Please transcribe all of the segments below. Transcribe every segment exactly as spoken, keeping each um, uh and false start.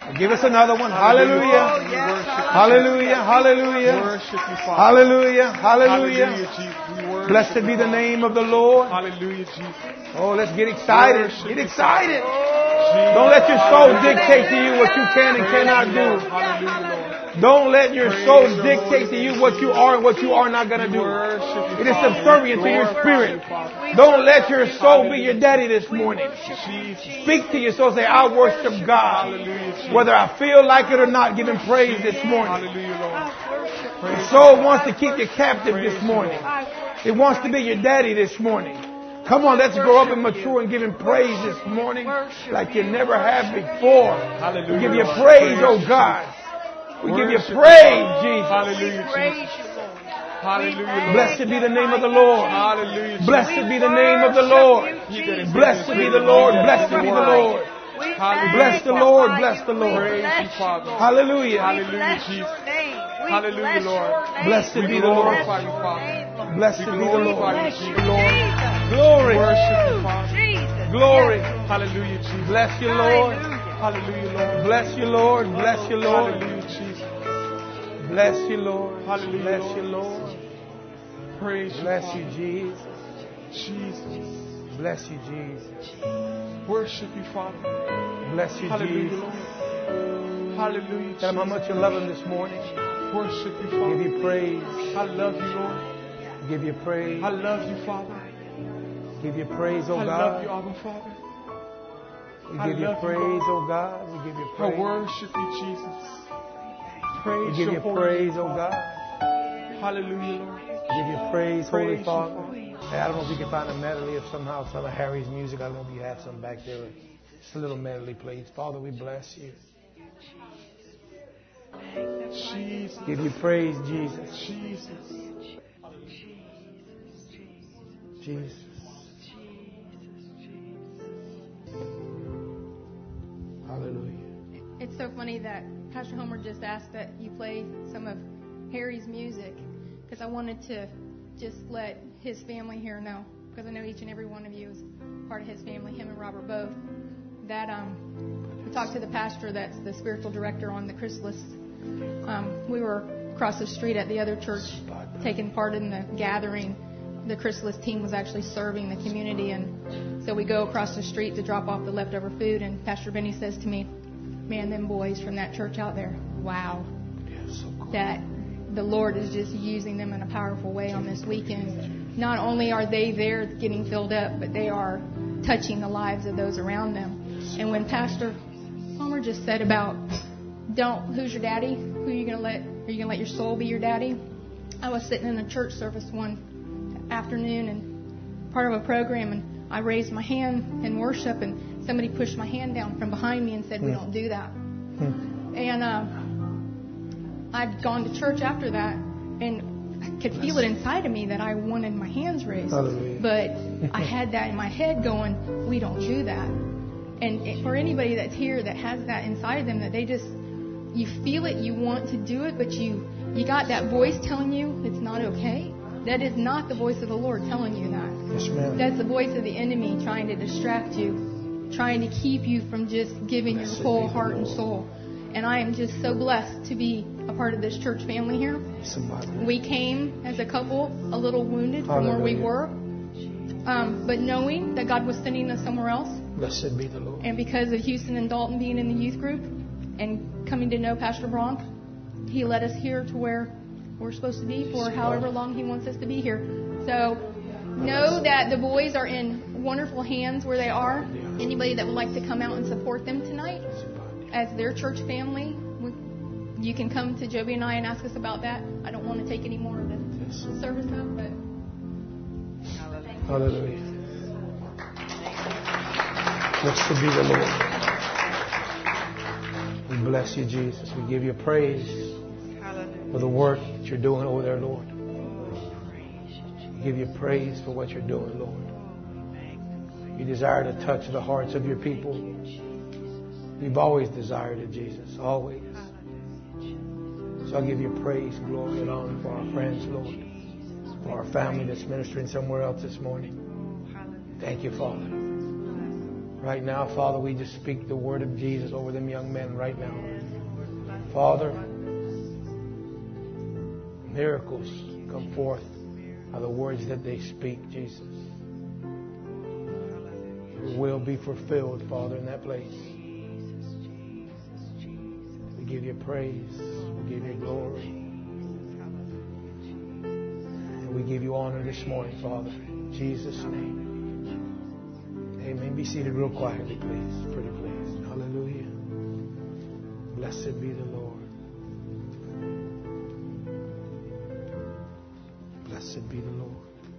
Give us another one. Hallelujah. Oh, yes. Hallelujah. Hallelujah. Worship you, Father. Hallelujah. Hallelujah. Hallelujah, Jesus. We worship Blessed you, be the Father. name of the Lord. Hallelujah, Jesus. Oh, let's get excited. Worship Get you, excited. Jesus. Don't let your soul Hallelujah. dictate to you what you can and Praise cannot you, do. Lord. Hallelujah, Lord. Don't let your Praise soul your dictate to holy you name, what you are and what you are not going to We do. worship you, It is Father. subservient to your Glorify spirit. you, Father. Don't let your soul be your daddy this morning. Jesus. Speak to your soul. Say, I worship God. Hallelujah, Jesus. Whether I feel like it or not, give him praise this morning. Hallelujah, Lord. The Praise soul you, wants to keep you captive Praise this you, morning. Lord. It wants to be your daddy this morning. Come on, let's grow up and mature and give him praise this morning like you never have before. Hallelujah, We give you Lord. praise, oh you, God. We give you Worship praise, Jesus. Hallelujah, Jesus. Hallelujah, Lord. Blessed be the name of the Lord. Hallelujah, Jesus. Blessed be the name of the Lord. Blessed be the Lord. Blessed be the Lord. Hallelujah. Bless the Lord. Bless the Lord. Praise you, Father. Hallelujah. Hallelujah, Jesus. Hallelujah, Lord. Blessed We be the Lord. glorify you, Father. Blessed We be the Lord. glorify you, Jesus. Lord. Glory. Worship you, Father. Glory. Hallelujah, Jesus. Bless you, Lord. Hallelujah, Lord. Bless you, Lord. Bless you, Lord. Hallelujah, Jesus. Bless you, Lord. Hallelujah, Bless Lord. you, Lord. Praise you, Bless Father. you, Jesus. Jesus. Bless you, Jesus. Worship you, Father. Bless you, Hallelujah, Jesus. Lord. Hallelujah, Tell him how Jesus. much you love him this morning. Worship you, Give Father. you praise. I love you, Lord. Give you praise. I love you, Father. Give you praise, oh I God. love you, Abba, Father. We I give you love you, praise, Lord. oh God. We give you I praise. worship you, Jesus. Praise We give your you holy praise, name, oh Father. God. Hallelujah, Lord. We give you praise, Praise Holy you, Father. Father. Hey, I don't know if we can find a medley of somehow some of Harry's music. I don't know if you have some back there. Just a little medley, please. Father, we bless you. Jesus. Give you praise, Jesus. Jesus. Jesus. Hallelujah. It's so funny that Pastor Homer just asked that you play some of Harry's music because I wanted to just let his family here know, because I know each and every one of you is part of his family, him and Robert both, that um, we talked to the pastor that's the spiritual director on the Chrysalis. Um, we were across the street at the other church taking part in the gathering. The Chrysalis team was actually serving the community, and so we go across the street to drop off the leftover food, and Pastor Benny says to me, man, them boys from that church out there, wow, that the Lord is just using them in a powerful way on this weekend. Not only are they there getting filled up, but they are touching the lives of those around them. And when Pastor Homer just said about, don't, who's your daddy? Who are you going to let, are you going to let your soul be your daddy? I was sitting in a church service one afternoon and part of a program, and I raised my hand in worship, and somebody pushed my hand down from behind me and said, we don't do that. And uh, I'd gone to church after that, and I could feel it inside of me that I wanted my hands raised. Hallelujah. But I had that in my head going, we don't do that. And for anybody that's here that has that inside of them, that they just, you feel it, you want to do it, but you, you got that voice telling you it's not okay. That is not the voice of the Lord telling you that. Yes, ma'am. That's the voice of the enemy trying to distract you, trying to keep you from just giving your whole heart and soul. And I am just so blessed to be a part of this church family here. We came as a couple a little wounded from where we were, um, but knowing that God was sending us somewhere else. Blessed be the Lord. And because of Houston and Dalton being in the youth group and coming to know Pastor Bronk, he led us here to where we're supposed to be for however long he wants us to be here. So know that the boys are in wonderful hands where they are. Anybody that would like to come out and support them tonight as their church family, you can come to Joby and I and ask us about that. I don't want to take any more of the service up, but hallelujah. Blessed be the Lord. We bless you, Jesus. We give you praise for the work that you're doing over there, Lord. We give you praise for what you're doing, Lord. You desire to touch the hearts of your people. We've always desired it, Jesus, always. So I give you praise, glory, and honor for our friends, Lord, for our family that's ministering somewhere else this morning. Thank you, Father. Right now, Father, we just speak the word of Jesus over them young men right now. Father, miracles come forth are the words that they speak, Jesus. Your will be fulfilled, Father, in that place. We give you praise. We give you glory. And we give you honor this morning, Father. In Jesus' name. Amen. Be seated real quietly, please. Pretty please. Hallelujah. Blessed be the Lord. Blessed be the Lord.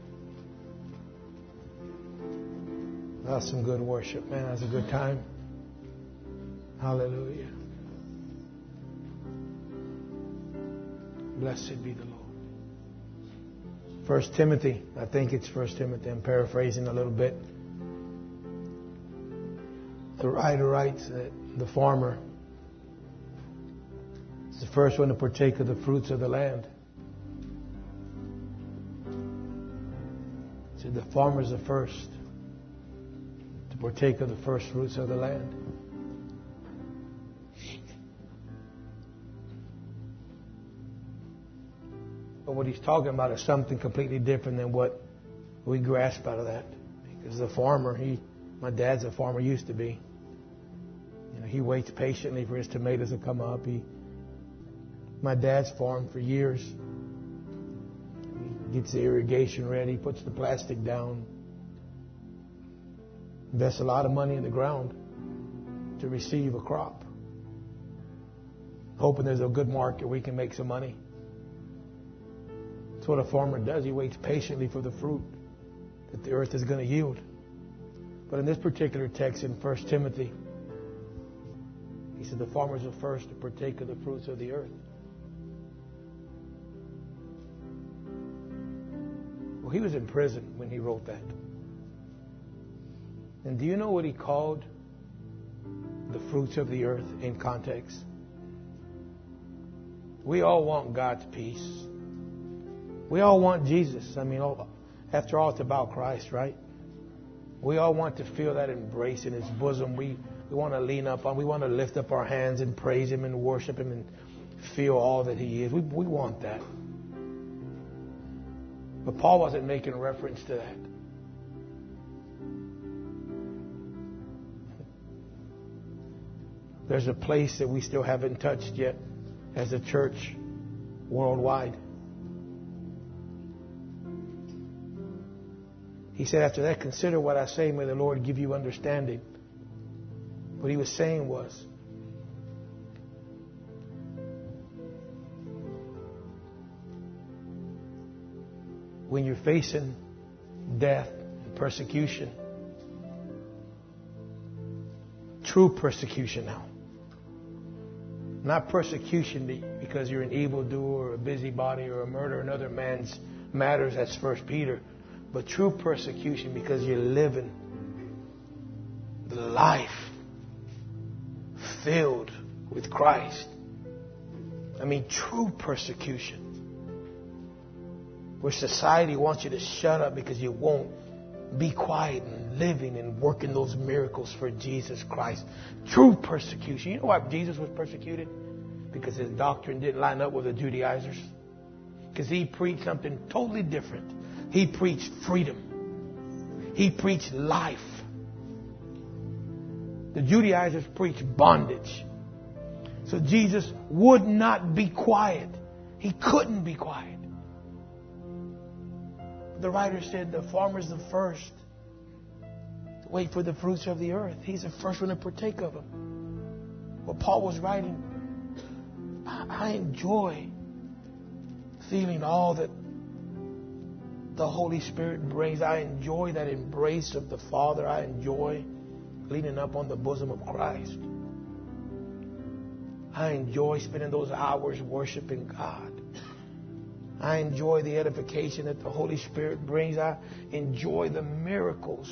That's some good worship, man. That's a good time. Hallelujah. Blessed be the Lord. First Timothy. I think it's First Timothy. I'm paraphrasing a little bit. The writer writes that the farmer is the first one to partake of the fruits of the land. So the farmer is the first to partake of the first fruits of the land. But what he's talking about is something completely different than what we grasp out of that. Because the farmer, he, my dad's a farmer, used to be. You know, he waits patiently for his tomatoes to come up. He, my dad's farmed for years. He gets the irrigation ready, puts the plastic down, invests a lot of money in the ground to receive a crop, hoping there's a good market where he can make some money. That's what a farmer does. He waits patiently for the fruit that the earth is going to yield. But in this particular text in First Timothy, he said the farmers are first to partake of the fruits of the earth. Well, he was in prison when he wrote that. And do you know what he called the fruits of the earth in context? We all want God's peace. We all want Jesus. I mean, after all, it's about Christ, right? We all want to feel that embrace in His bosom. We we want to lean up on. We want to lift up our hands and praise Him and worship Him and feel all that He is. We we want that. But Paul wasn't making reference to that. There's a place that we still haven't touched yet as a church worldwide. He said after that, consider what I say, may the Lord give you understanding. What he was saying was, when you're facing death and persecution, true persecution now, not persecution because you're an evildoer or a busybody or a murderer in other man's matters, that's First Peter, but true persecution because you're living the life filled with Christ. I mean, true persecution. Where society wants you to shut up because you won't be quiet and living and working those miracles for Jesus Christ. True persecution. You know why Jesus was persecuted? Because his doctrine didn't line up with the Judaizers. Because he preached something totally different. He preached freedom. He preached life. The Judaizers preached bondage. So Jesus would not be quiet. He couldn't be quiet. The writer said the farmer's the first to wait for the fruits of the earth. He's the first one to partake of them. What Paul was writing, I enjoy feeling all that the Holy Spirit brings. I enjoy that embrace of the Father. I enjoy leaning up on the bosom of Christ. I enjoy spending those hours worshiping God. I enjoy the edification that the Holy Spirit brings. I enjoy the miracles.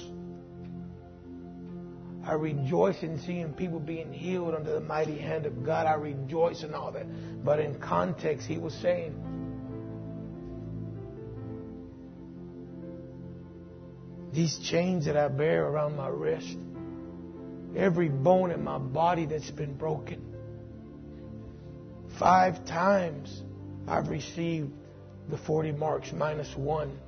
I rejoice in seeing people being healed under the mighty hand of God. I rejoice in all that. But in context, he was saying, these chains that I bear around my wrist, every bone in my body that's been broken. Five times I've received the forty marks minus one.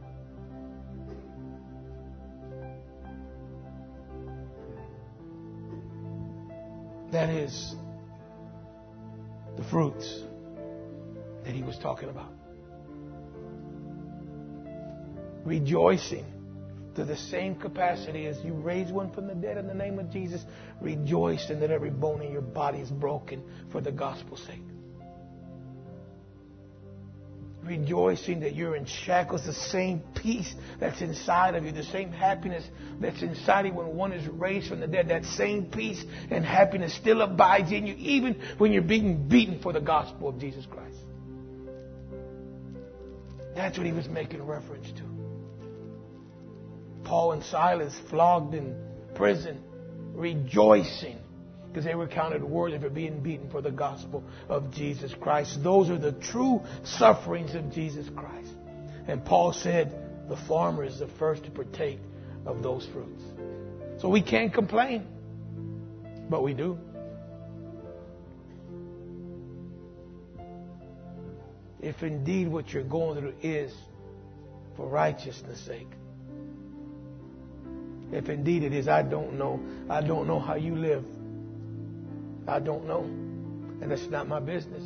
That is the fruits that he was talking about. Rejoicing to the same capacity as you raise one from the dead in the name of Jesus. Rejoice in that every bone in your body is broken for the gospel's sake. Rejoicing that you're in shackles, the same peace that's inside of you, the same happiness that's inside of you when one is raised from the dead, that same peace and happiness still abides in you even when you're being beaten for the gospel of Jesus Christ. That's what he was making reference to. Paul and Silas flogged in prison, rejoicing because they were counted worthy for being beaten for the gospel of Jesus Christ. Those are the true sufferings of Jesus Christ. And Paul said the farmer is the first to partake of those fruits. So we can't complain, but we do. If indeed what you're going through is for righteousness' sake. If indeed it is, I don't know. I don't know how you live. I don't know. And it's not my business.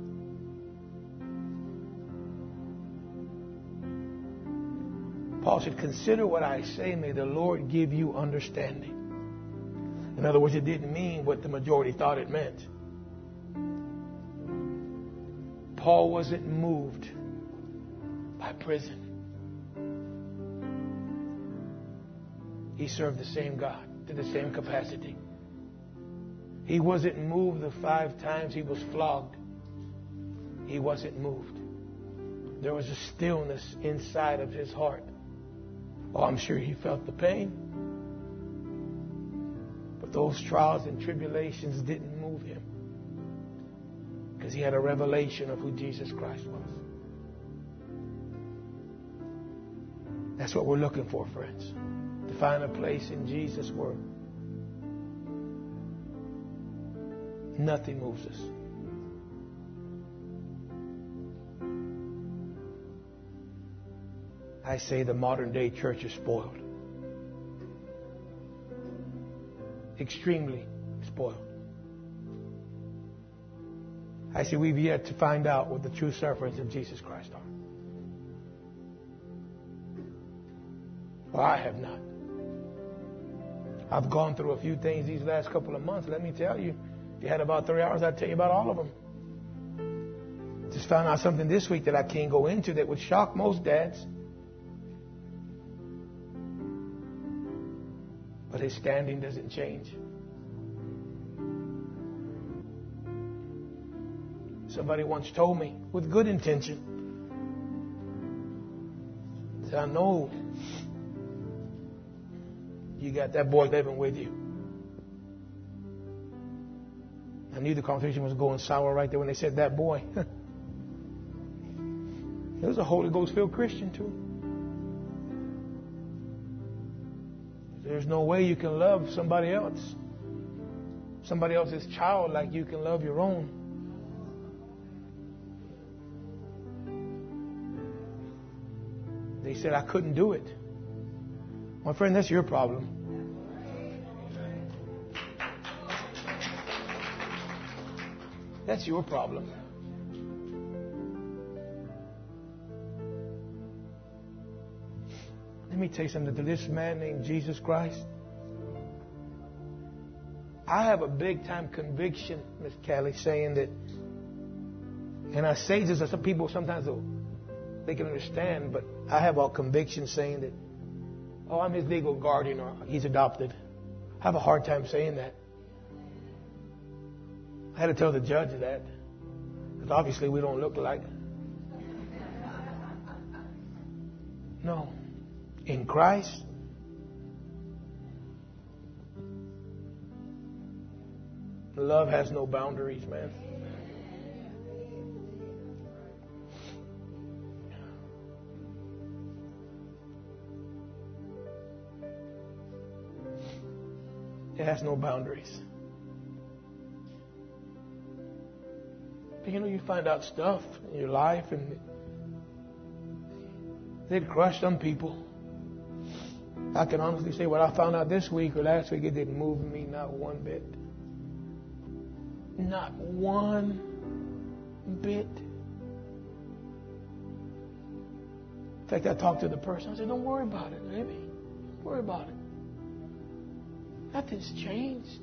Paul said, consider what I say. May the Lord give you understanding. In other words, it didn't mean what the majority thought it meant. Paul wasn't moved by prison. He served the same God to the same capacity. He wasn't moved the five times he was flogged. He wasn't moved. There was a stillness inside of his heart. Oh, I'm sure he felt the pain. But those trials and tribulations didn't move him. Because he had a revelation of who Jesus Christ was. That's what we're looking for, friends. To find a place in Jesus' Word. Nothing moves us. I say the modern day church is spoiled. Extremely spoiled. I say we've yet to find out what the true sufferings of Jesus Christ are. Well, I have not. I've gone through a few things these last couple of months. Let me tell you, if you had about three hours, I'd tell you about all of them. Just found out something this week that I can't go into that would shock most dads. But his standing doesn't change. Somebody once told me, with good intention, said, I know you got that boy living with you. I knew the conversation was going sour right there when they said that boy. He was a Holy Ghost-filled Christian too. There's no way you can love somebody else, somebody else's child, like you can love your own. They said I couldn't do it. My friend, that's your problem. That's your problem. Let me tell you something to this man named Jesus Christ. I have a big time conviction, Miss Callie, saying that, and I say this to some people sometimes they can understand, but I have a conviction saying that, oh, I'm his legal guardian or he's adopted. I have a hard time saying that. I had to tell the judge that. Because obviously we don't look alike. No. In Christ, love has no boundaries, man. It has no boundaries. But you know, you find out stuff in your life and they'd crush some people. I can honestly say what I found out this week or last week, it didn't move me not one bit. Not one bit. In fact, I talked to the person. I said, don't worry about it, baby. Don't worry about it. Nothing's changed.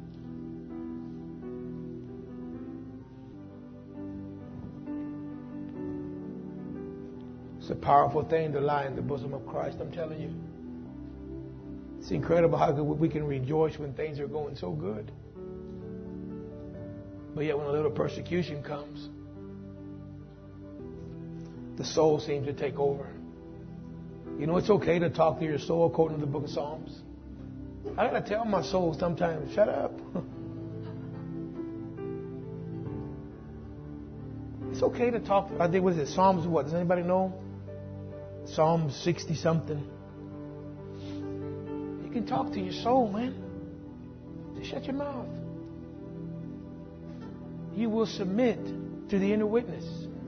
It's a powerful thing to lie in the bosom of Christ, I'm telling you. It's incredible how we can rejoice when things are going so good. But yet when a little persecution comes, the soul seems to take over. You know, it's okay to talk to your soul according to the book of Psalms. I got to tell my soul sometimes, shut up. It's okay to talk. I think, what is it? Psalms what? Does anybody know? Psalm sixty something. You can talk to your soul, man. Just shut your mouth. You will submit to the inner witness.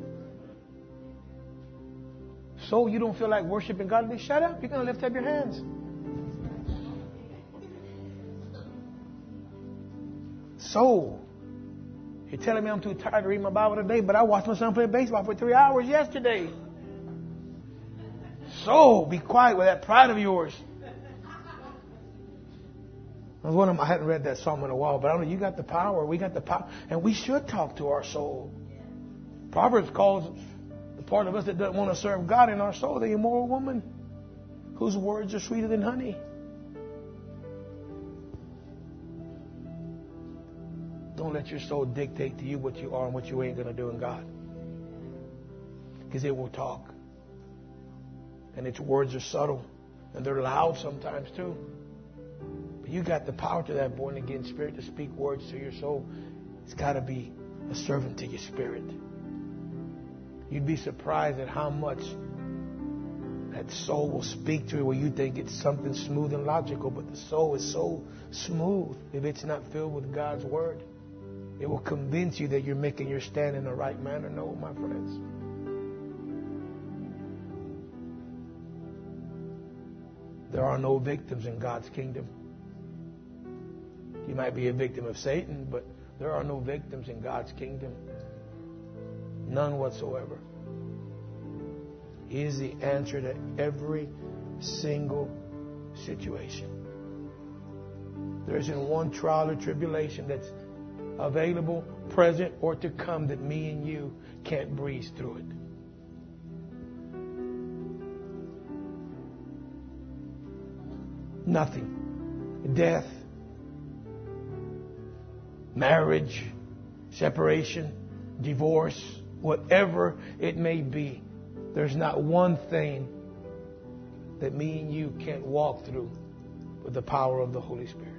So you don't feel like worshiping God, then shut up. You're going to lift up your hands. So, you're telling me I'm too tired to read my Bible today, but I watched my son play baseball for three hours yesterday. So, be quiet with that pride of yours. I was one of them, I hadn't read that psalm in a while, but I don't know, you got the power. We got the power. And we should talk to our soul. Proverbs calls the part of us that doesn't want to serve God in our soul the immoral woman, whose words are sweeter than honey. Don't let your soul dictate to you what you are and what you ain't going to do in God. Because it will talk. And its words are subtle. And they're loud sometimes too. But you got the power to that born again spirit to speak words to your soul. It's got to be a servant to your spirit. You'd be surprised at how much that soul will speak to you where you think it's something smooth and logical. But the soul is so smooth if it's not filled with God's word. It will convince you that you're making your stand in the right manner. No, my friends. There are no victims in God's kingdom. You might be a victim of Satan, but there are no victims in God's kingdom. None whatsoever. He is the answer to every single situation. There isn't one trial or tribulation that's available, present, or to come that me and you can't breeze through it. Nothing. Death, marriage, separation, divorce, whatever it may be, there's not one thing that me and you can't walk through with the power of the Holy Spirit.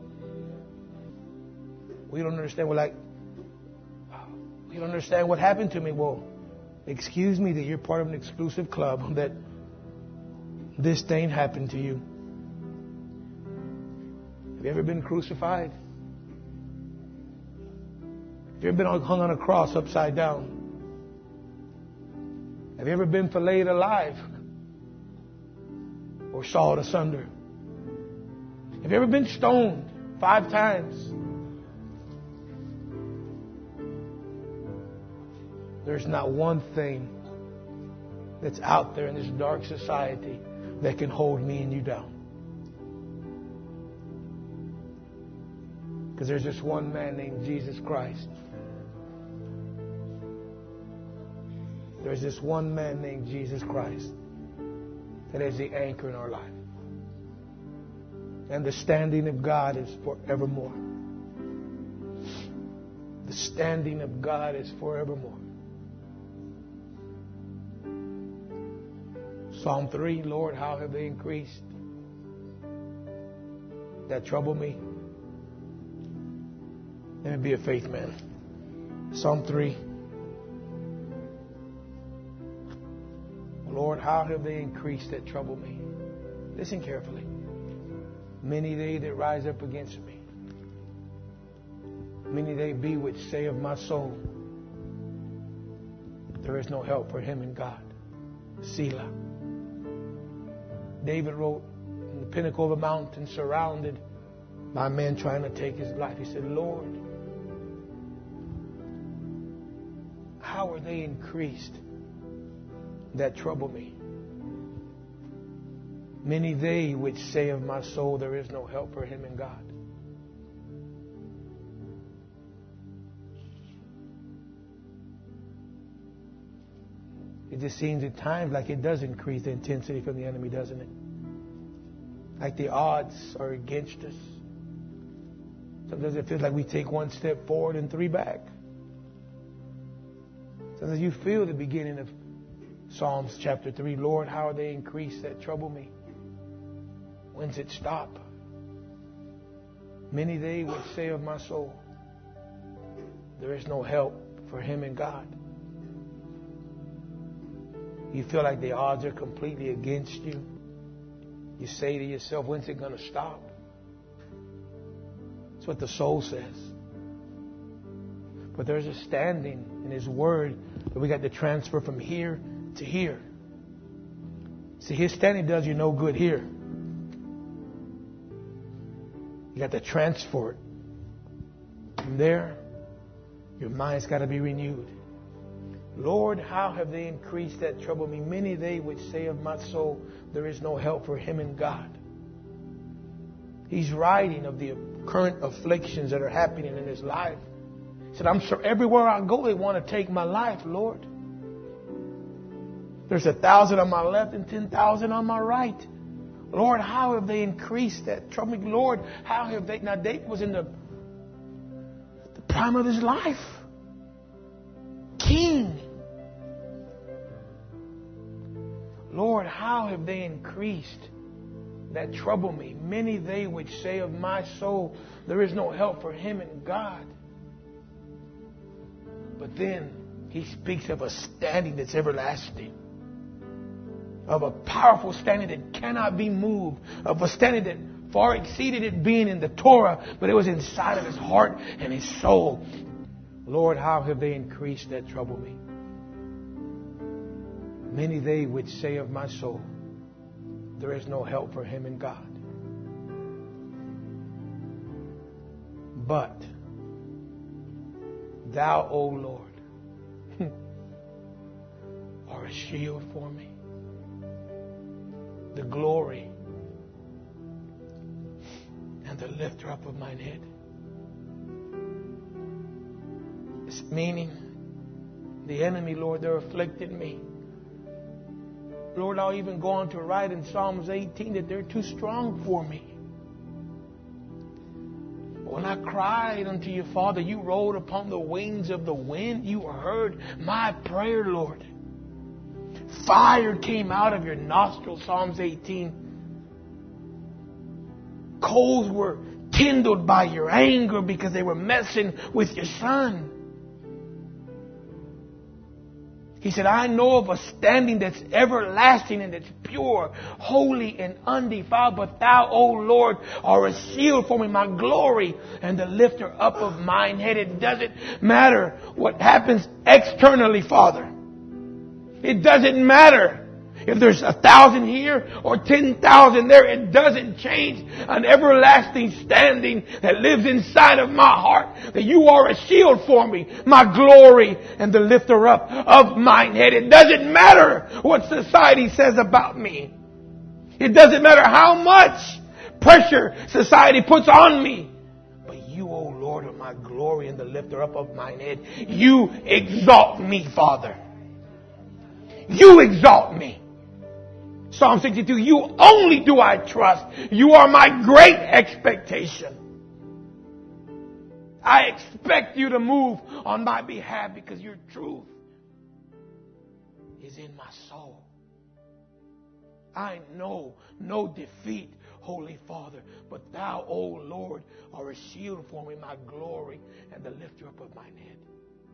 We don't understand. We're like, we don't understand what happened to me. Well, excuse me that you're part of an exclusive club that this thing happened to you. Have you ever been crucified? Have you ever been hung on a cross upside down? Have you ever been filleted alive or sawed asunder? Have you ever been stoned five times? There's not one thing that's out there in this dark society that can hold me and you down. Because there's just one man named Jesus Christ. There's this one man named Jesus Christ that is the anchor in our life. And the standing of God is forevermore. The standing of God is forevermore. Psalm three, Lord, how have they increased that trouble me? Let me be a faith man. Psalm three. Lord, how have they increased that trouble me? Listen carefully. Many they that rise up against me. Many they be which say of my soul, there is no help for him in God. Selah. David wrote in the pinnacle of a mountain, surrounded by men trying to take his life. He said, Lord, how are they increased that trouble me? Many they which say of my soul, there is no help for him in God. It just seems at times like it does increase the intensity from the enemy, doesn't it? Like the odds are against us. Sometimes it feels like we take one step forward and three back. Sometimes you feel the beginning of Psalms chapter three. Lord, how are they increased that trouble me? When's it stop? Many they which say of my soul, there is no help for him in God. You feel like the odds are completely against you. You say to yourself, when's it going to stop? That's what the soul says. But there's a standing in His Word that we got to transfer from here to here. See, His standing does you no good here. You got to transfer it. From there, your mind's got to be renewed. Lord, how have they increased that trouble me? Many they which say of my soul, there is no help for him in God. He's writing of the current afflictions that are happening in his life. He said, I'm sure everywhere I go, they want to take my life, Lord. There's a thousand on my left and ten thousand on my right. Lord, how have they increased that trouble me? Lord, how have they... Now, David was in the, the prime of his life. King. Lord, how have they increased that trouble me? Many they which say of my soul, there is no help for him in God. But then he speaks of a standing that's everlasting, of a powerful standing that cannot be moved, of a standing that far exceeded it being in the Torah, but it was inside of his heart and his soul. Lord, how have they increased that trouble me? Many they which say of my soul, there is no help for him in God. But thou, O Lord, are a shield for me, the glory and the lifter up of mine head. It's meaning the enemy, Lord, they're afflicting me. Lord, I'll even go on to write in Psalms eighteen that they're too strong for me. When I cried unto you, Father, you rode upon the wings of the wind. You heard my prayer, Lord. Fire came out of your nostrils, Psalms eighteen. Coals were kindled by your anger because they were messing with your son. He said, I know of a standing that's everlasting and that's pure, holy and undefiled. But thou, O Lord, are a shield for me, my glory, and the lifter up of mine head. It doesn't matter what happens externally, Father. It doesn't matter if there's a thousand here or ten thousand there. It doesn't change an everlasting standing that lives inside of my heart. That you are a shield for me, my glory, and the lifter up of mine head. It doesn't matter what society says about me. It doesn't matter how much pressure society puts on me. But you, O Lord, are my glory and the lifter up of mine head. You exalt me, Father. You exalt me. Psalm sixty-two, you only do I trust. You are my great expectation. I expect you to move on my behalf because your truth is in my soul. I know no defeat, Holy Father, but thou, O Lord, are a shield for me, my glory, and the lifter up of mine head.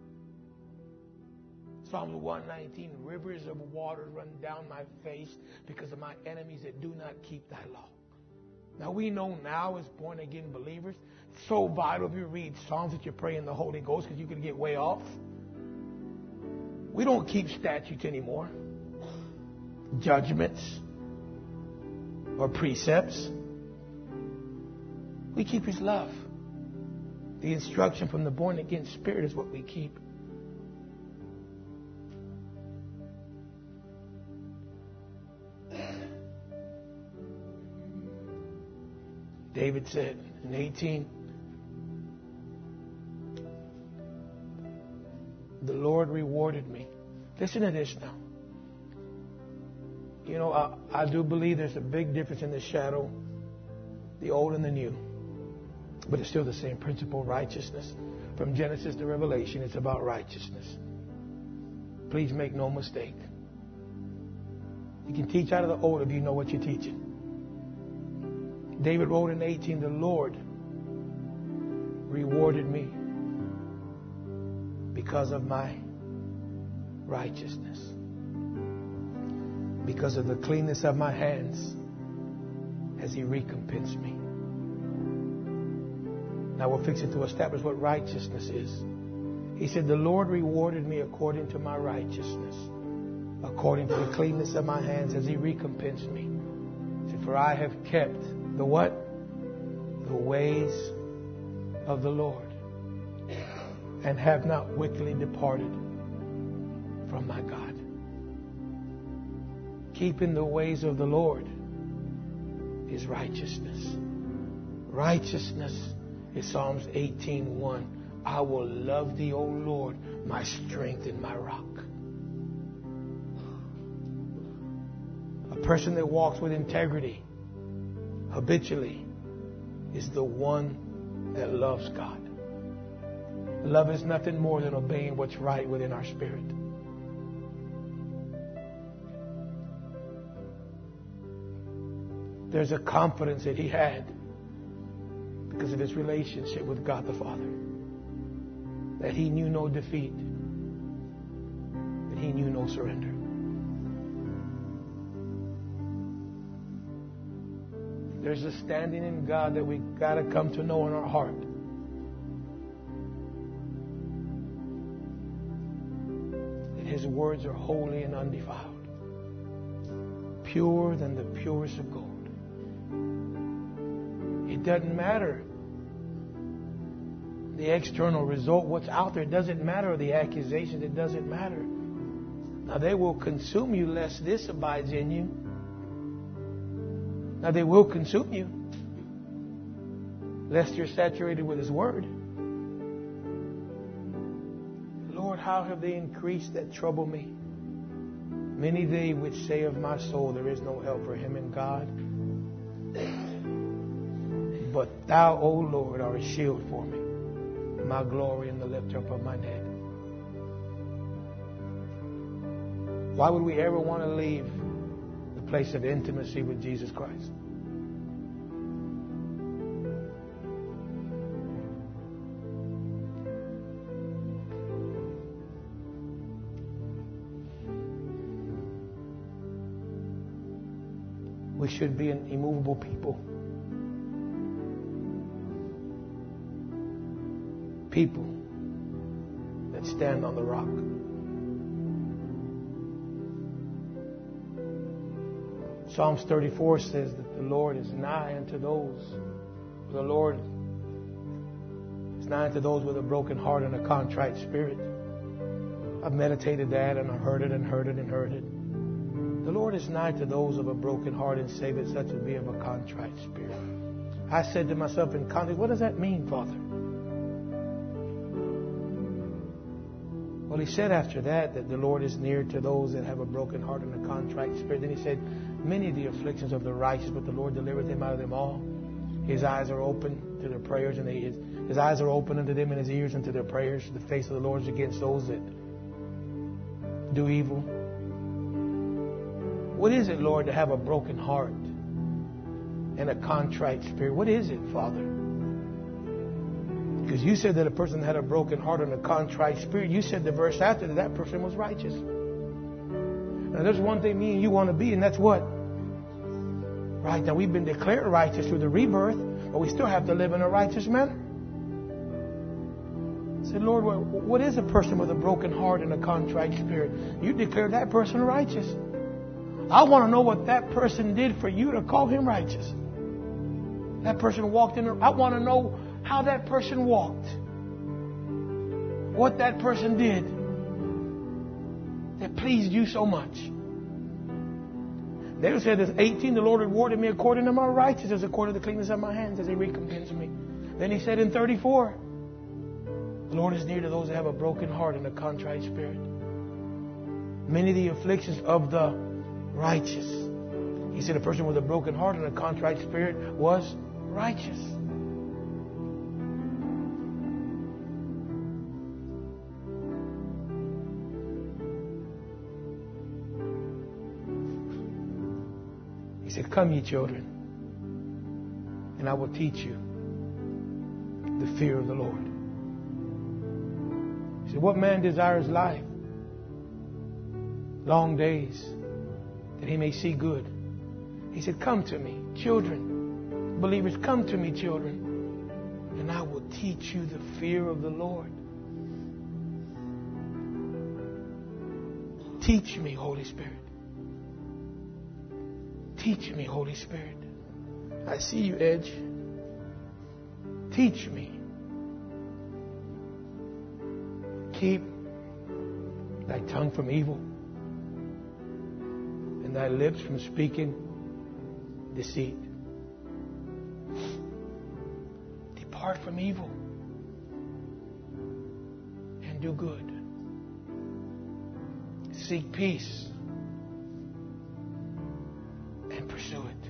Psalm one nineteen, rivers of water run down my face because of my enemies that do not keep thy law. Now we know now as born again believers, it's so vital if you read Psalms that you pray in the Holy Ghost because you can get way off. We don't keep statutes anymore, judgments, or precepts. We keep His love. The instruction from the born again Spirit is what we keep. David said in eighteen, the Lord rewarded me. Listen to this now. You know, I, I do believe there's a big difference in the shadow, the old and the new. But it's still the same principle, righteousness. From Genesis to Revelation, it's about righteousness. Please make no mistake. You can teach out of the old if you know what you're teaching. David wrote in eighteen, the Lord rewarded me because of my righteousness. Because of the cleanness of my hands has He recompensed me. Now we're fixing to establish what righteousness is. He said, the Lord rewarded me according to my righteousness. According to the cleanness of my hands has He recompensed me. He said, for I have kept the what? The ways of the Lord, and have not wickedly departed from my God. Keeping the ways of the Lord is righteousness. Righteousness is Psalms eighteen one. I will love Thee, O Lord, my strength and my rock. A person that walks with integrity habitually is the one that loves God. Love is nothing more than obeying what's right within our spirit. There's a confidence that he had because of his relationship with God the Father, that he knew no defeat, that he knew no surrender. There's a standing in God that we got to come to know in our heart. That His words are holy and undefiled, purer than the purest of gold. It doesn't matter the external result, what's out there. It doesn't matter the accusations. It doesn't matter. Now they will consume you lest this abides in you. Now they will consume you lest you're saturated with His Word. Lord, how have they increased that trouble me? Many they which say of my soul, there is no help for him in God. But Thou, O Lord, are a shield for me, my glory and the lifter up of mine head. Why would we ever want to leave the place of intimacy with Jesus Christ? We should be an immovable people. People that stand on the rock. Psalms thirty-four says that the Lord is nigh unto those. The Lord is nigh unto those with a broken heart and a contrite spirit. I've meditated that and I've heard it and heard it and heard it. The Lord is nigh to those of a broken heart and save it such as be of a contrite spirit. I said to myself in context, what does that mean, Father? Well, He said after that that the Lord is near to those that have a broken heart and a contrite spirit. Then He said, many of the afflictions of the righteous, but the Lord delivereth him out of them all. His eyes are open to their prayers, and they, his, his eyes are open unto them, and His ears unto their prayers. The face of the Lord is against those that do evil. What is it, Lord, to have a broken heart and a contrite spirit? What is it, Father? Because You said that a person that had a broken heart and a contrite spirit, You said the verse after that, that person was righteous. Now, there's one thing me and you want to be, and that's what? Right now, we've been declared righteous through the rebirth, but we still have to live in a righteous manner. I said, Lord, what is a person with a broken heart and a contrite spirit? You declare that person righteous. I want to know what that person did for you to call him righteous. That person walked in. The, I want to know how that person walked. What that person did that pleased you so much. David said, "As eighteen, the Lord rewarded me according to my righteousness, according to the cleanness of my hands, as He recompensed me." Then He said in thirty-four, "The Lord is near to those that have a broken heart and a contrite spirit." Many of the afflictions of the righteous. He said a person with a broken heart and a contrite spirit was righteous. He said, "Come, ye children, and I will teach you the fear of the Lord." He said, "What man desires life, long days, that he may see good?" He said, "Come to me, children, believers, come to me, children, and I will teach you the fear of the Lord." Teach me, Holy Spirit. Teach me, Holy Spirit. I see you, Edge. Teach me. Keep thy tongue from evil and thy lips from speaking deceit. Depart from evil and do good. Seek peace and pursue it.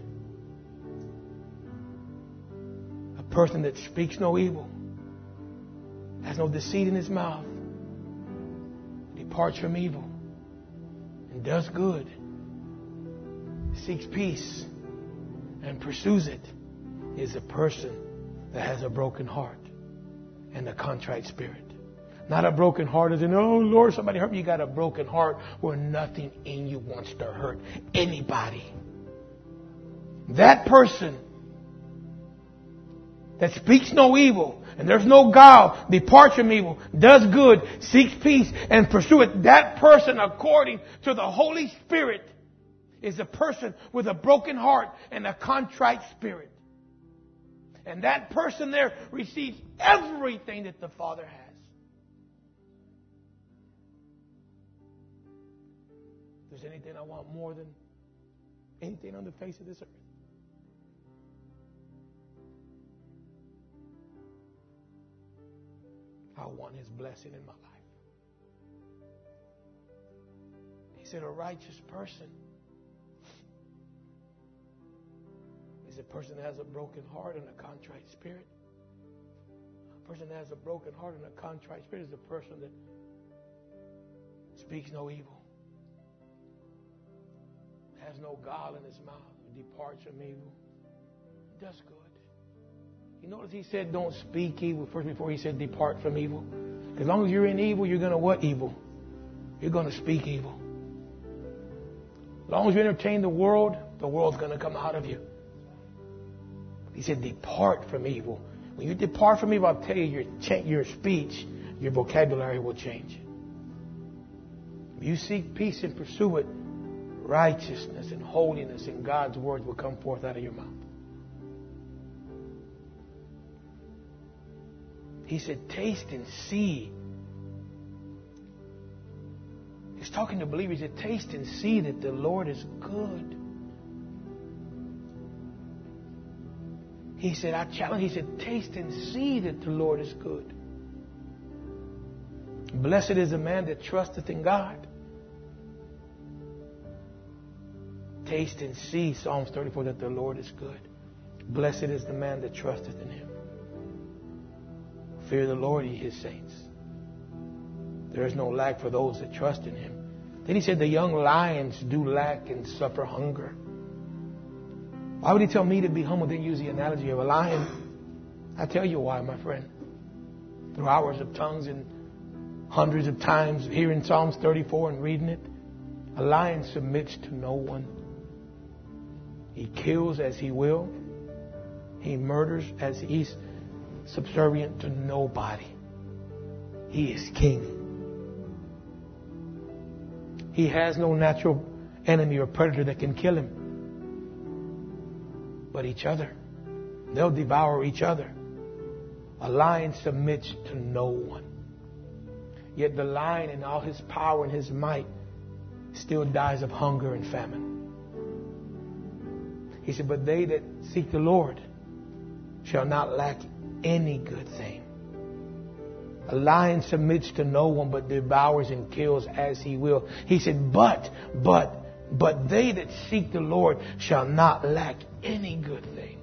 A person that speaks no evil, has no deceit in his mouth, departs from evil and does good, seeks peace and pursues it, is a person that has a broken heart and a contrite spirit. Not a broken heart as in, "Oh Lord, somebody hurt me." You got a broken heart where nothing in you wants to hurt anybody. That person that speaks no evil, and there's no guile, departs from evil, does good, seeks peace, and pursue it. That person, according to the Holy Spirit, is a person with a broken heart and a contrite spirit. And that person there receives everything that the Father has. If there's anything I want more than anything on the face of this earth, I want His blessing in my life. He said a righteous person is a person that has a broken heart and a contrite spirit. A person that has a broken heart and a contrite spirit is a person that speaks no evil, has no guile in his mouth, departs from evil, does good. You notice He said don't speak evil first before He said depart from evil. As long as you're in evil, you're going to what evil? You're going to speak evil. As long as you entertain the world, the world's going to come out of you. He said depart from evil. When you depart from evil, I'll tell you, your, your speech, your vocabulary will change. If you seek peace and pursue it, righteousness and holiness and God's words will come forth out of your mouth. He said, taste and see. He's talking to believers. He said, taste and see that the Lord is good. He said, I challenge. He said, taste and see that the Lord is good. Blessed is the man that trusteth in God. Taste and see, Psalms thirty-four, that the Lord is good. Blessed is the man that trusteth in Him. Fear the Lord, ye His saints. There is no lack for those that trust in Him. Then He said, the young lions do lack and suffer hunger. Why would He tell me to be humble, then use the analogy of a lion? I tell you why, my friend. Through hours of tongues and hundreds of times hearing Psalms thirty-four and reading it, a lion submits to no one. He kills as he will. He murders as he's subservient to nobody. He is king. He has no natural enemy or predator that can kill him. But each other. They'll devour each other. A lion submits to no one. Yet the lion in all his power and his might still dies of hunger and famine. He said, but they that seek the Lord shall not lack any good thing. A lion submits to no one but devours and kills as he will. He said, but, but, but they that seek the Lord shall not lack any good thing.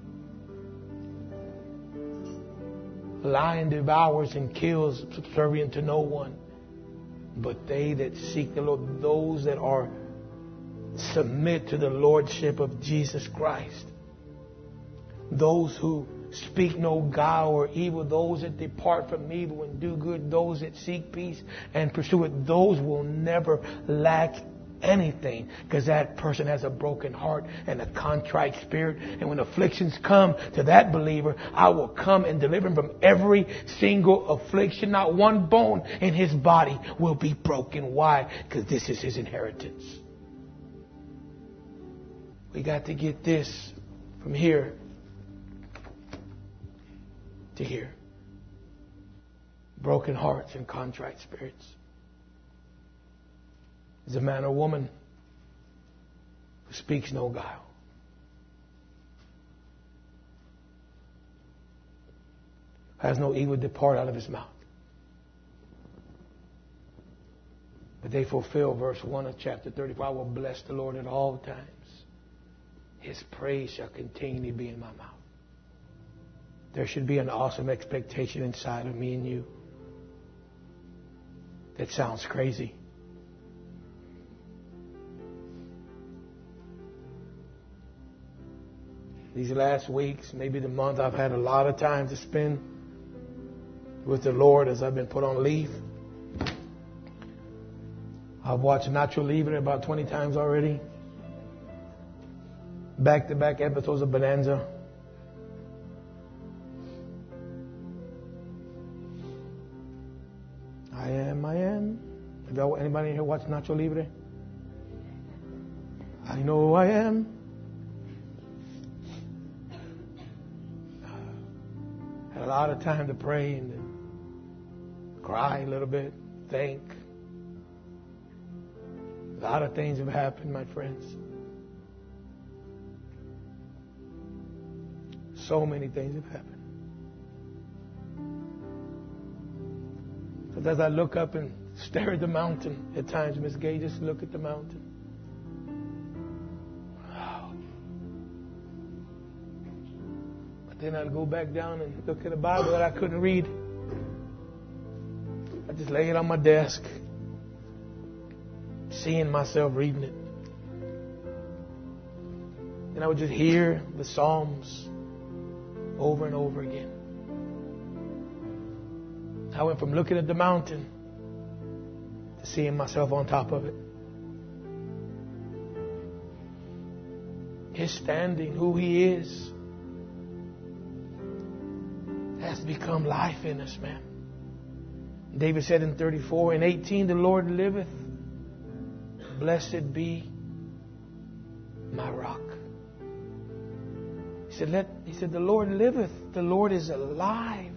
A lion devours and kills, subservient to no one. But they that seek the Lord, those that are submit to the Lordship of Jesus Christ, those who speak no guile or evil, those that depart from evil and do good, those that seek peace and pursue it, those will never lack anything, because that person has a broken heart and a contrite spirit. And when afflictions come to that believer, I will come and deliver him from every single affliction. Not one bone in his body will be broken. Why? Because this is his inheritance. We got to get this from here to here. Broken hearts and contrite spirits. Is a man or woman who speaks no guile. Has no evil depart out of his mouth. But they fulfill verse one of chapter thirty-four. I will bless the Lord at all times. His praise shall continually be in my mouth. There should be an awesome expectation inside of me and you. That sounds crazy. These last weeks, maybe the month, I've had a lot of time to spend with the Lord as I've been put on leave. I've watched Nacho Libre about twenty times already. Back-to-back episodes of Bonanza. I am, I am. Have anybody here watched Nacho Libre? I know I am. Had a lot of time to pray and cry a little bit, think. A lot of things have happened, my friends. So many things have happened. But as I look up and stare at the mountain, at times, Miss Gay, just look at the mountain. Wow. But then I'd go back down and look at a Bible that I couldn't read. I just lay it on my desk, seeing myself reading it. And I would just hear the Psalms over and over again. I went from looking at the mountain to seeing myself on top of it. His standing, who He is, has become life in us, man. David said in thirty-four and eighteen, the Lord liveth. Blessed be my rock. He said, Let, he said, the Lord liveth. The Lord is alive.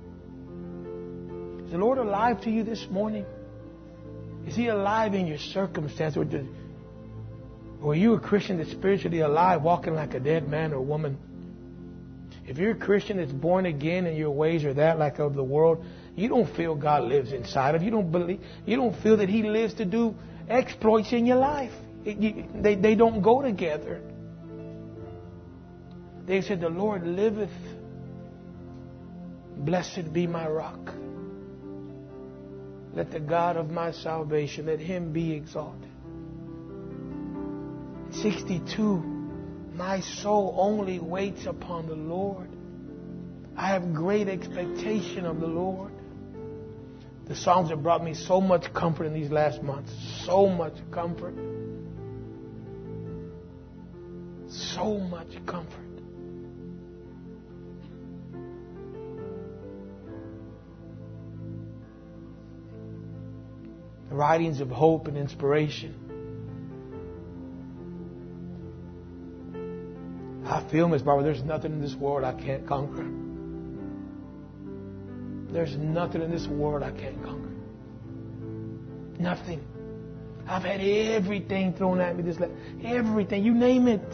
Is the Lord alive to you this morning? Is He alive in your circumstance? Or, did, or are you a Christian that's spiritually alive, walking like a dead man or woman? If you're a Christian that's born again and your ways are that like of the world, you don't feel God lives inside of you. You don't believe. You don't feel that He lives to do exploits in your life. It, you, they, they don't go together. They said, the Lord liveth. Blessed be my rock. Let the God of my salvation, let Him be exalted. sixty-two, my soul only waits upon the Lord. I have great expectation of the Lord. The Psalms have brought me so much comfort in these last months. So much comfort. So much comfort. The writings of hope and inspiration. I feel, Miss Barbara, there's nothing in this world I can't conquer. There's nothing in this world I can't conquer. Nothing. I've had everything thrown at me this life. Everything. You name it.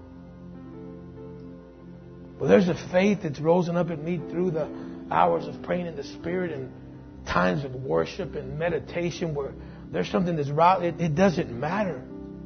But there's a faith that's risen up in me through the hours of praying in the Spirit and times of worship and meditation where there's something that's right. It, it doesn't matter.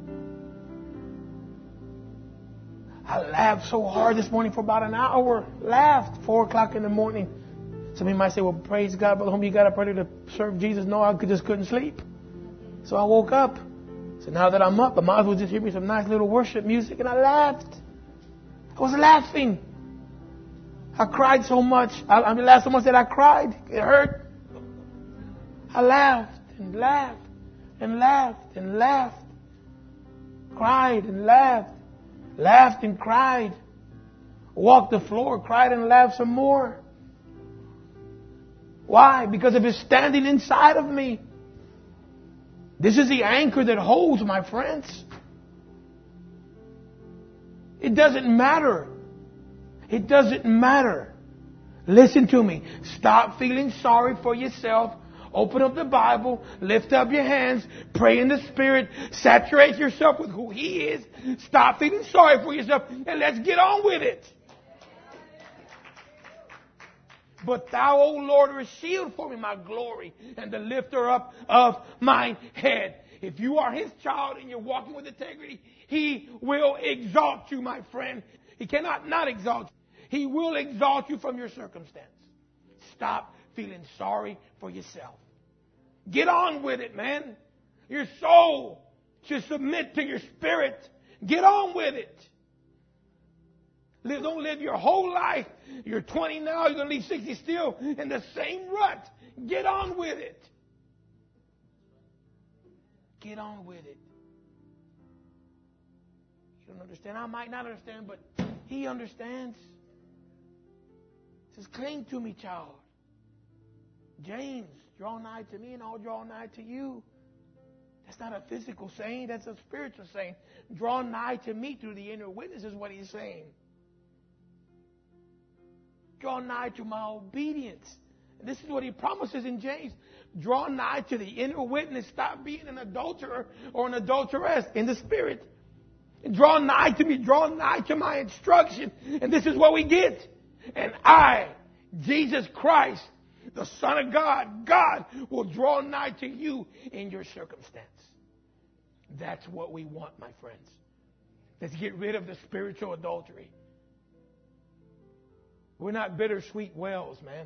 I laughed so hard this morning for about an hour. Laughed. Four o'clock in the morning. Somebody might say, well, praise God, Brother Home, you got up ready to serve Jesus. No, I just couldn't sleep. So I woke up. So now that I'm up, I might as well just hear me some nice little worship music. And I laughed. I was laughing. I cried so much. I, I mean, laughed so much that I cried. It hurt. I laughed and laughed and laughed and laughed. Cried and laughed. Laughed and cried. Walked the floor, cried and laughed some more. Why? Because of His standing inside of me. This is the anchor that holds, my friends. It doesn't matter. It doesn't matter. Listen to me. Stop feeling sorry for yourself. Open up the Bible. Lift up your hands. Pray in the Spirit. Saturate yourself with who He is. Stop feeling sorry for yourself. And let's get on with it. But thou, O Lord, are a shield for me, my glory, and the lifter up of my head. If you are His child and you're walking with integrity, He will exalt you, my friend. He cannot not exalt you. He will exalt you from your circumstance. Stop feeling sorry for yourself. Get on with it, man. Your soul should submit to your spirit. Get on with it. Live, don't live your whole life. You're twenty now, you're going to leave sixty still in the same rut. Get on with it. Get on with it. You don't understand. I might not understand, but He understands. He says, cling to me, child. James, draw nigh to me and I'll draw nigh to you. That's not a physical saying. That's a spiritual saying. Draw nigh to me through the inner witness is what He's saying. Draw nigh to my obedience. And this is what He promises in James. Draw nigh to the inner witness. Stop being an adulterer or an adulteress in the Spirit. And draw nigh to me. Draw nigh to my instruction. And this is what we get. And I, Jesus Christ, the Son of God, God will draw nigh to you in your circumstance. That's what we want, my friends. Let's get rid of the spiritual adultery. We're not bittersweet wells, man.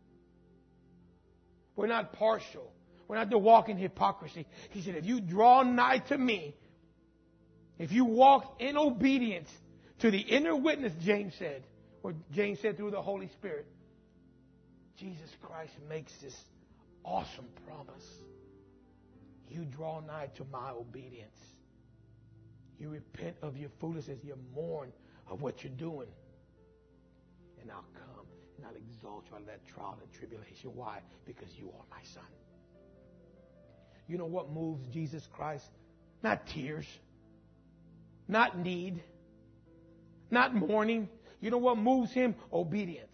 We're not partial. We're not to walk in hypocrisy. He said, if you draw nigh to me, if you walk in obedience to the inner witness, James said, or James said through the Holy Spirit, Jesus Christ makes this awesome promise. You draw nigh to my obedience. You repent of your foolishness. You mourn of what you're doing. And I'll come and I'll exalt you out of that trial and tribulation. Why? Because you are my son. You know what moves Jesus Christ? Not tears. Not need. Not mourning. You know what moves Him? Obedience.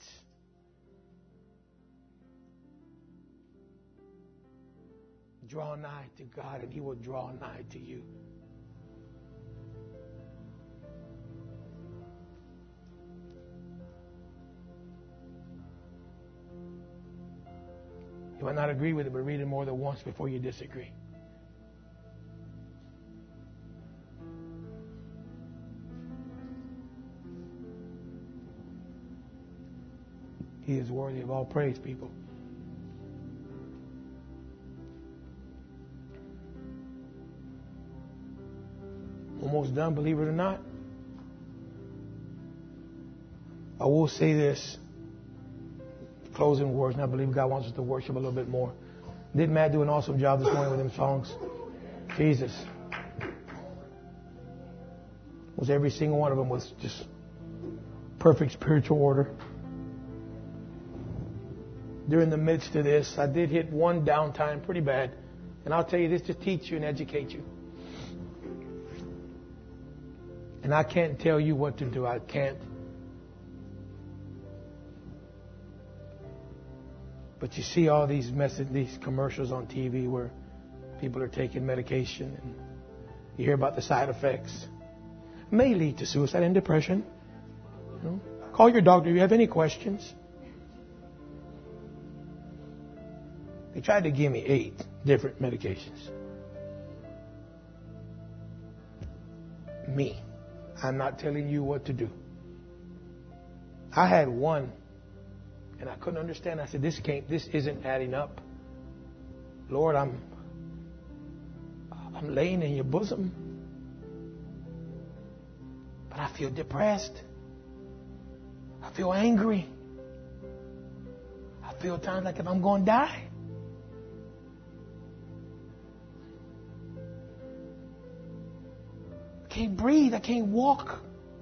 Draw nigh to God and He will draw nigh to you. You might not agree with it, but read it more than once before you disagree. He is worthy of all praise, people. Almost done, believe it or not. I will say this. Closing words, and I believe God wants us to worship a little bit more. Didn't Matt do an awesome job this morning with them songs? Jesus. was every single one of them was just perfect spiritual order. During the midst of this, I did hit one downtime pretty bad. And I'll tell you this to teach you and educate you. And I can't tell you what to do. I can't. But you see all these message, these commercials on T V where people are taking medication and you hear about the side effects. It may lead to suicide and depression. You know? Call your doctor if you have any questions. They tried to give me eight different medications. Me. I'm not telling you what to do. I had one, and I couldn't understand. I said, "This can't. This isn't adding up." Lord, I'm, I'm laying in your bosom, but I feel depressed. I feel angry. I feel times like if I'm going to die. I can't breathe. I can't walk.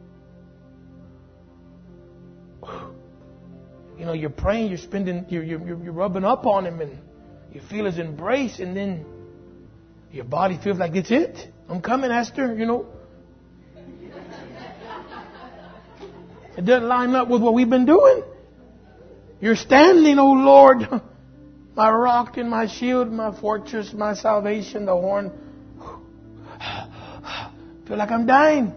You know, you're praying, you're spending, you're, you're, you're rubbing up on him, and you feel his embrace, and then your body feels like it's it. I'm coming, Esther. You know, it doesn't line up with what we've been doing. You're standing, oh Lord, my rock and my shield, my fortress, my salvation, the horn. I feel like I'm dying.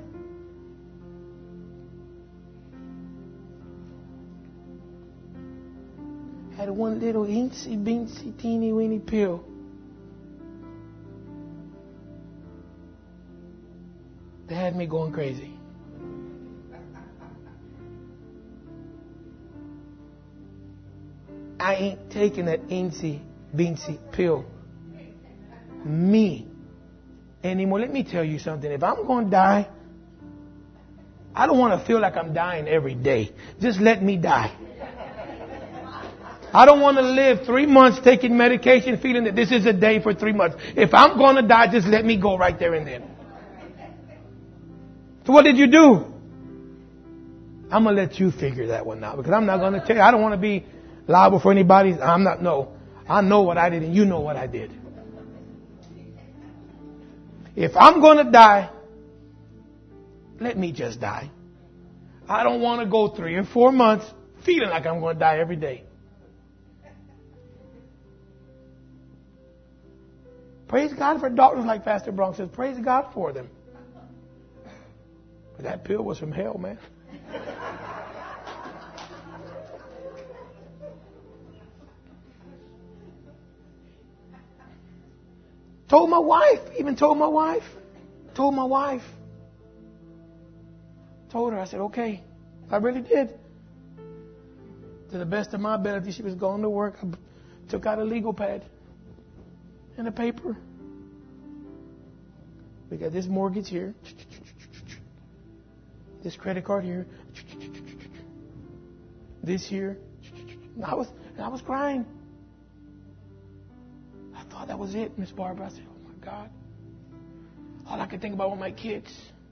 Had one little eensy beensy teeny weeny pill. That had me going crazy. I ain't taking that eensy beensy pill. Me. Anymore. Let me tell you something. If I'm going to die, I don't want to feel like I'm dying every day. Just let me die. I don't want to live three months taking medication feeling that this is a day for three months. If I'm going to die, just let me go right there and then. So what did you do? I'm going to let you figure that one out because I'm not going to tell you. I don't want to be liable for anybody. I'm not. No. I know what I did and you know what I did. If I'm going to die, let me just die. I don't want to go three or four months feeling like I'm going to die every day. Praise God for doctors like Pastor Bronx says. Praise God for them. But that pill was from hell, man. Told my wife, even told my wife, told my wife. Told her, I said, okay, I really did. To the best of my ability, she was going to work. I took out a legal pad and a paper. We got this mortgage here. This credit card here. This here. And I was, and I was crying. I thought that was it, Miss Barbara. I said, oh my God. All I could think about were my kids.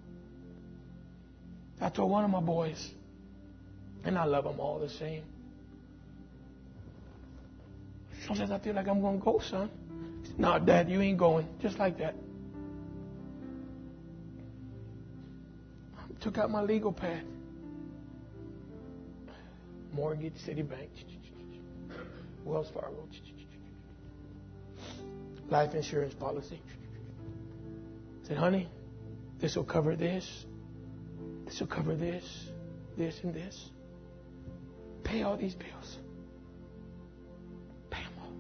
I told one of my boys, and I love them all the same. Sometimes I feel like I'm going to go, son. He said, no, Dad, you ain't going. Just like that. I took out my legal pad. Mortgage, Citibank, Wells Fargo. Life insurance policy. I said, honey, this will cover this. This will cover this, this, and this. Pay all these bills. Pay them all.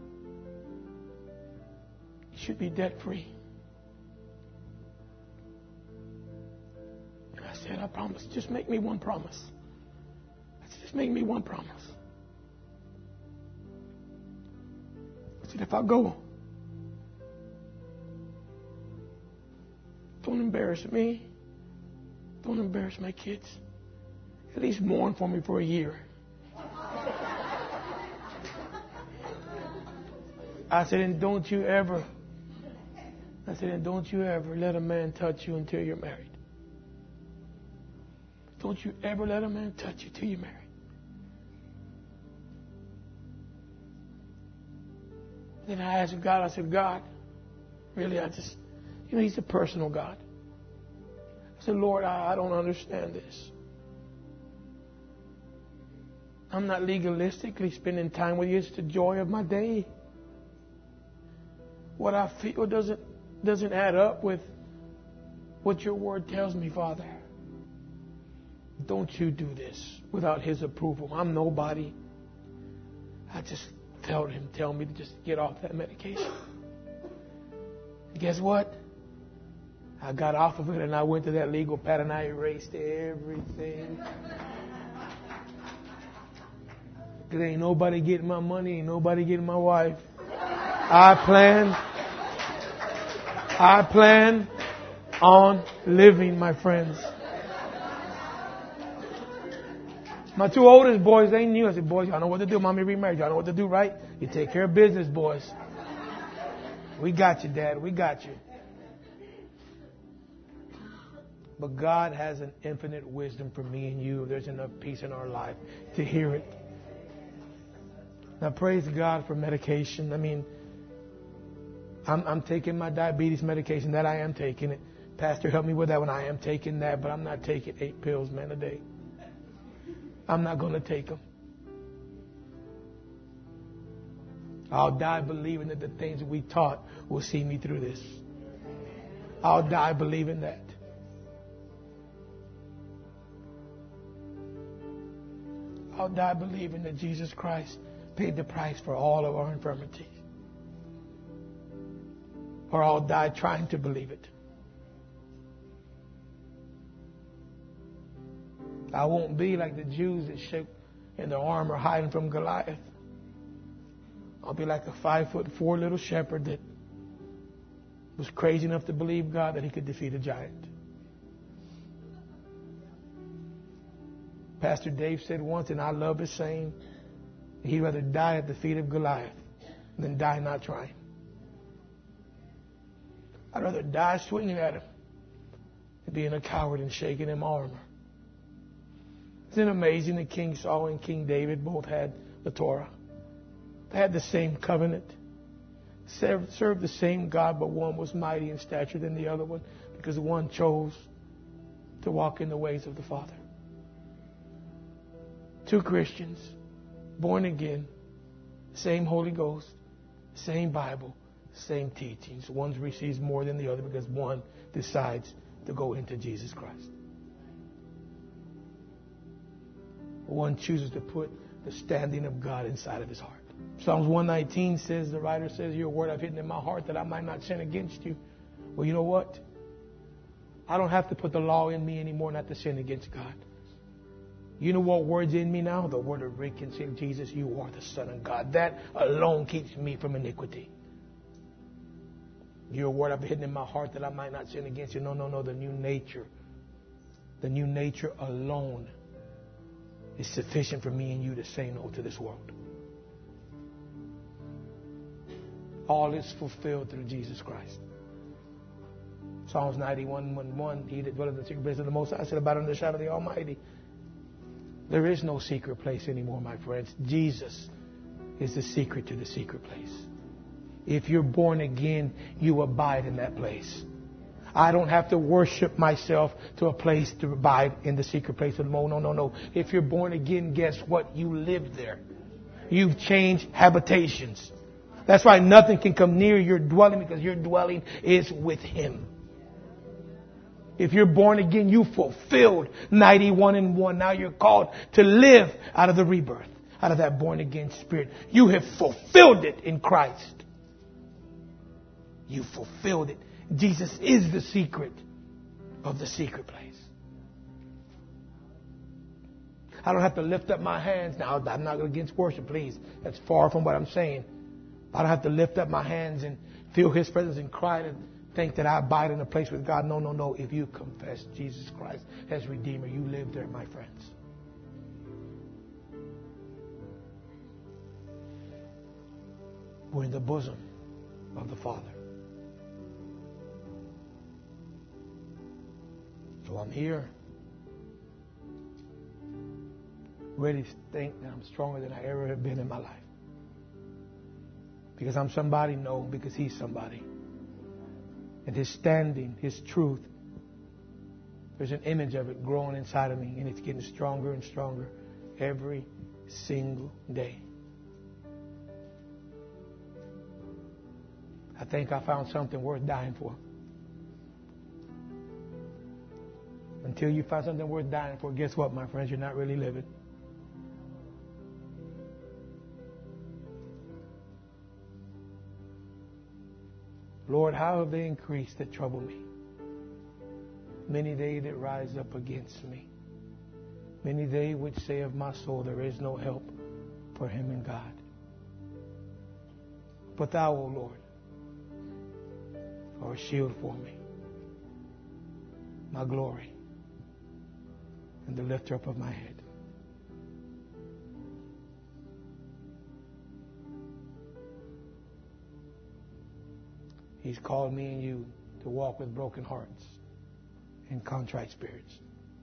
You should be debt free. And I said, I promise. Just make me one promise. I said, just make me one promise. I said, if I go, don't embarrass me. Don't embarrass my kids. At least mourn for me for a year. I said, and don't you ever, I said, and don't you ever let a man touch you until you're married. Don't you ever let a man touch you till you're married. Then I asked God, I said, God, really, I just, you know, He's a personal God. I said, Lord, I, I don't understand this. I'm not legalistically spending time with you. It's the joy of my day. What I feel doesn't doesn't add up with what your word tells me, Father. Don't you do this without His approval. I'm nobody. I just felt Him tell me to just get off that medication. And guess what? I got off of it and I went to that legal pad and I erased everything. There ain't nobody getting my money, ain't nobody getting my wife. I plan, I plan on living, my friends. My two oldest boys, they knew. I said, boys, y'all know what to do. Mommy remarried. Y'all know what to do, right? You take care of business, boys. We got you, Dad. We got you. But God has an infinite wisdom for me and you. There's enough peace in our life to hear it. Now, praise God for medication. I mean, I'm, I'm taking my diabetes medication. That I am taking it. Pastor, help me with that one. I am taking that, but I'm not taking eight pills, man, a day. I'm not going to take them. I'll die believing that the things that we taught will see me through this. I'll die believing that. I'll die believing that Jesus Christ paid the price for all of our infirmities. Or I'll die trying to believe it. I won't be like the Jews that shook in their armor hiding from Goliath. I'll be like a five foot four little shepherd that was crazy enough to believe God that he could defeat a giant. Pastor Dave said once, and I love his saying, he'd rather die at the feet of Goliath than die not trying. I'd rather die swinging at him than being a coward and shaking in my armor. Isn't it amazing that King Saul and King David both had the Torah? They had the same covenant, served, served the same God, but one was mighty in stature than the other one because one chose to walk in the ways of the Father. Two Christians, born again, same Holy Ghost, same Bible, same teachings. One receives more than the other because one decides to go into Jesus Christ. One chooses to put the standing of God inside of his heart. Psalms one nineteen says, the writer says, your word I've hidden in my heart that I might not sin against you. Well, you know what? I don't have to put the law in me anymore not to sin against God. You know what word's in me now? The word of reconciliation. Jesus, you are the Son of God. That alone keeps me from iniquity. Your word I've hidden in my heart that I might not sin against you. No, no, no. The new nature. The new nature alone is sufficient for me and you to say no to this world. All is fulfilled through Jesus Christ. Psalms ninety-one, one, one, he that dwelleth in the secret place of the Most High shall abide under the shadow of the Almighty. There is no secret place anymore, my friends. Jesus is the secret to the secret place. If you're born again, you abide in that place. I don't have to worship myself to a place to abide in the secret place of the Most. No, no, no. If you're born again, guess what? You live there. You've changed habitations. That's why nothing can come near your dwelling because your dwelling is with Him. If you're born again, you fulfilled ninety-one and one. Now you're called to live out of the rebirth, out of that born again spirit. You have fulfilled it in Christ. You fulfilled it. Jesus is the secret of the secret place. I don't have to lift up my hands. Now, I'm not against worship, please. That's far from what I'm saying. I don't have to lift up my hands and feel His presence and cry and think that I abide in a place with God. No, no, no. If you confess Jesus Christ as Redeemer, you live there, my friends. We're in the bosom of the Father. So I'm here really think that I'm stronger than I ever have been in my life. Because I'm somebody? No, because He's somebody. And His standing, His truth, there's an image of it growing inside of me, and it's getting stronger and stronger every single day. I think I found something worth dying for. Until you find something worth dying for, guess what, my friends? You're not really living. Lord, how have they increased that trouble me? Many they that rise up against me. Many they which say of my soul, there is no help for him in God. But thou, O Lord, art a shield for me, my glory, and the lifter up of my head. He's called me and you to walk with broken hearts and contrite spirits.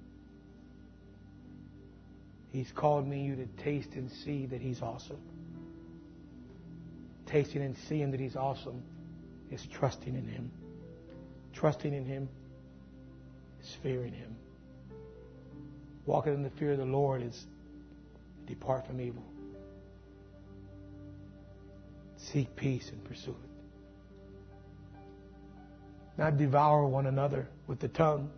He's called me and you to taste and see that He's awesome. Tasting and seeing that He's awesome is trusting in Him. Trusting in Him is fearing Him. Walking in the fear of the Lord is depart from evil. Seek peace and pursue it. Not devour one another with the tongue.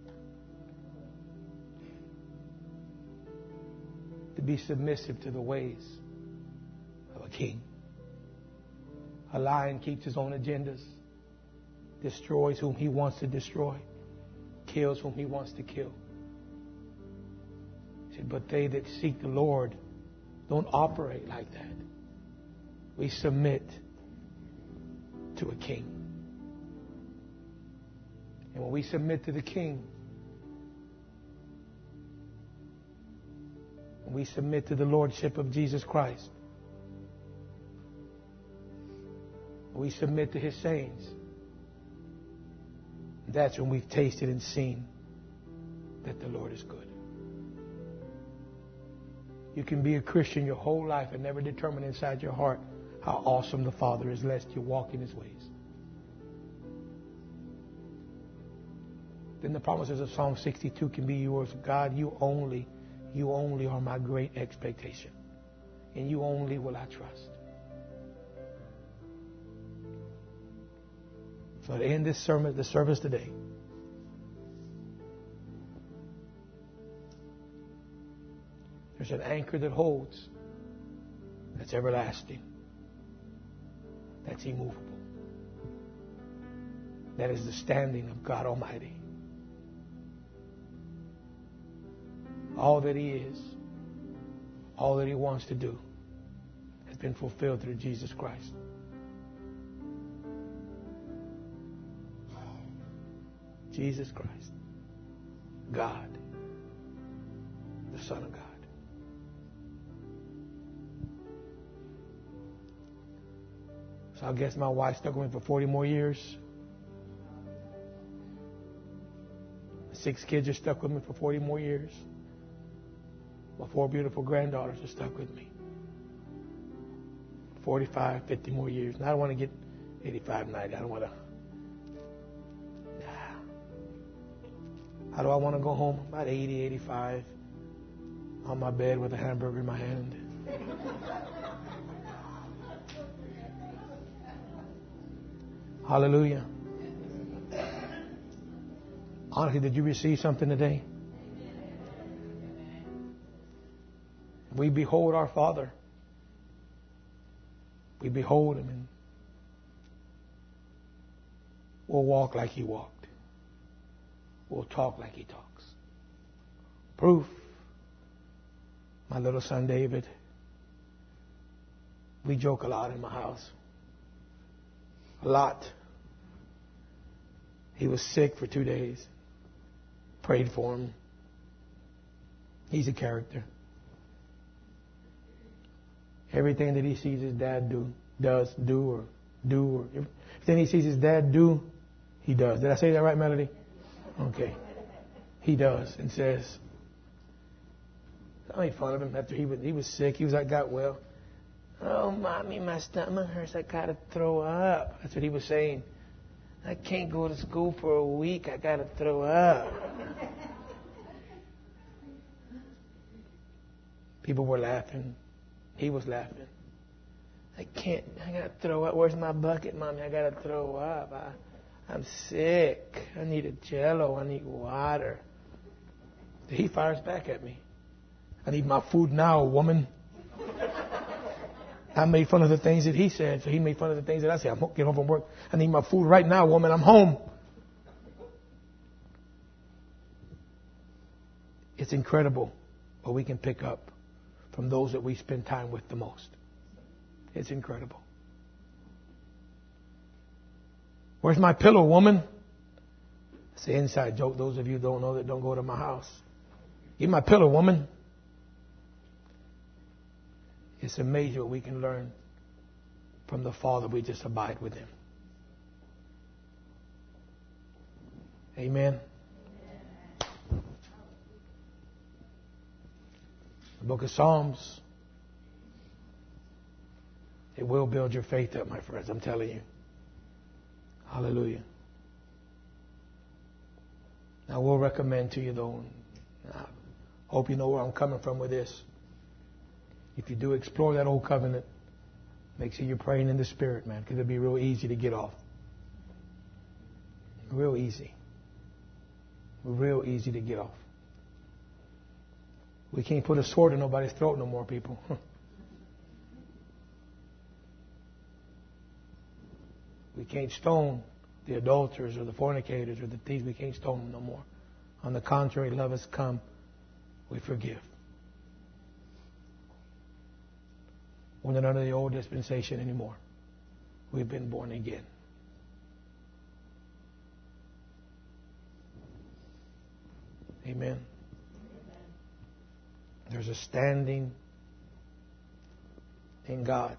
To be submissive to the ways of a king. A lion keeps his own agendas, destroys whom he wants to destroy, kills whom he wants to kill. He said, but they that seek the Lord don't operate like that. We submit to a king. And when we submit to the king, when we submit to the lordship of Jesus Christ, we submit to His sayings, that's when we've tasted and seen that the Lord is good. You can be a Christian your whole life and never determine inside your heart how awesome the Father is, lest you walk in His ways. Then the promises of Psalm sixty-two can be yours. God, you only, you only are my great expectation. And you only will I trust. So to end this sermon, the service today, there's an anchor that holds, that's everlasting, that's immovable. That is the standing of God Almighty. All that He is, all that He wants to do, has been fulfilled through Jesus Christ. Jesus Christ, God, the Son of God. So I guess my wife stuck with me for forty more years. Six kids are stuck with me for forty more years. My four beautiful granddaughters are stuck with me. forty-five, fifty more years. And I don't want to get eighty-five, ninety. I don't want to. How do I want to go home? About eighty, eighty-five. On my bed with a hamburger in my hand. Hallelujah. Honestly, did you receive something today? We behold our Father. We behold Him and we'll walk like He walked. We'll talk like He talks. Proof. My little son David. We joke a lot in my house. A lot. He was sick for two days. Prayed for him. He's a character. Everything that he sees his dad do, does, do, or do, or everything he sees his dad do, he does. Did I say that right, Melody? Okay. He does and says, I made fun of him after he was, he was sick. He was like, got well. Oh, mommy, my stomach hurts. I got to throw up. That's what he was saying. I can't go to school for a week. I got to throw up. People were laughing. He was laughing. I can't. I got to throw up. Where's my bucket, mommy? I got to throw up. I, I'm sick. I need a Jello. I need water. He fires back at me. I need my food now, woman. I made fun of the things that he said, so he made fun of the things that I said. I'm getting home from work. I need my food right now, woman. I'm home. It's incredible what we can pick up from those that we spend time with the most. It's incredible. Where's my pillow, woman? It's an inside joke. Those of you who don't know that, don't go to my house. Give my pillow, woman. It's amazing what we can learn from the Father. We just abide with Him. Amen. The book of Psalms. It will build your faith up, my friends. I'm telling you. Hallelujah. I will recommend to you, though, I hope you know where I'm coming from with this. If you do explore that old covenant, make sure you're praying in the Spirit, man, because it'll be real easy to get off. Real easy. Real easy to get off. We can't put a sword in nobody's throat no more, people. We can't stone the adulterers or the fornicators or the thieves. We can't stone them no more. On the contrary, love has come. We forgive. We're not under the old dispensation anymore. We've been born again. Amen. There's a standing in God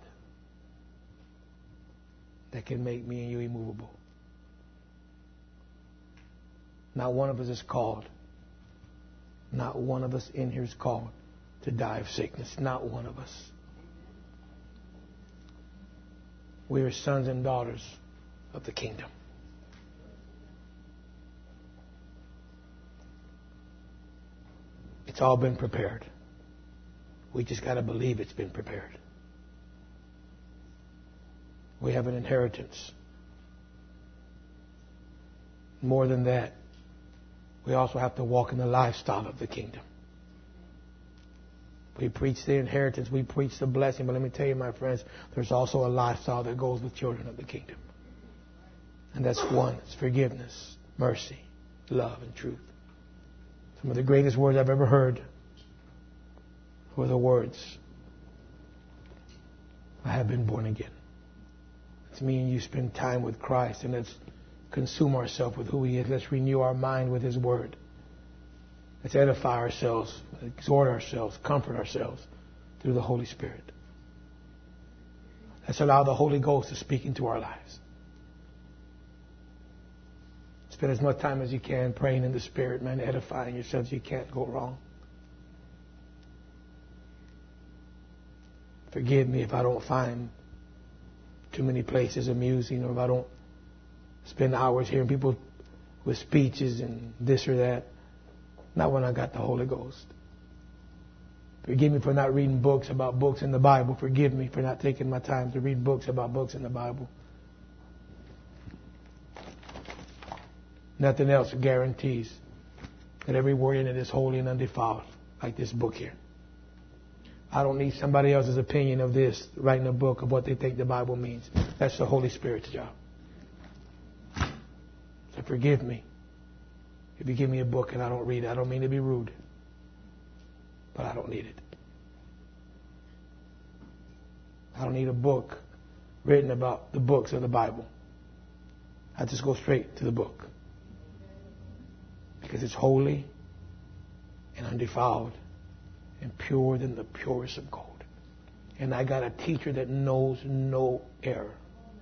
that can make me and you immovable. Not one of us is called. Not one of us in here is called to die of sickness. Not one of us. We are sons and daughters of the kingdom. It's all been prepared. We just got to believe it's been prepared. We have an inheritance. More than that, we also have to walk in the lifestyle of the kingdom. We preach the inheritance, we preach the blessing, but let me tell you, my friends, there's also a lifestyle that goes with children of the kingdom. And that's one, it's forgiveness, mercy, love, and truth. Some of the greatest words I've ever heard were the words, I have been born again. It's me and you spend time with Christ, and let's consume ourselves with who He is. Let's renew our mind with His Word. Let's edify ourselves, exhort ourselves, comfort ourselves through the Holy Spirit. Let's allow the Holy Ghost to speak into our lives. Spend as much time as you can praying in the Spirit, man, edifying yourselves. You can't go wrong. Forgive me if I don't find too many places amusing, or if I don't spend hours hearing people with speeches and this or that. Not when I got the Holy Ghost. Forgive me for not reading books about books in the Bible. Forgive me for not taking my time to read books about books in the Bible. Nothing else guarantees that every word in it is holy and undefiled, like this book here. I don't need somebody else's opinion of this, writing a book of what they think the Bible means. That's the Holy Spirit's job. So forgive me if you give me a book and I don't read it. I don't mean to be rude, but I don't need it. I don't need a book written about the books of the Bible. I just go straight to the book. Because it's holy and undefiled and purer than the purest of gold. And I got a teacher that knows no error.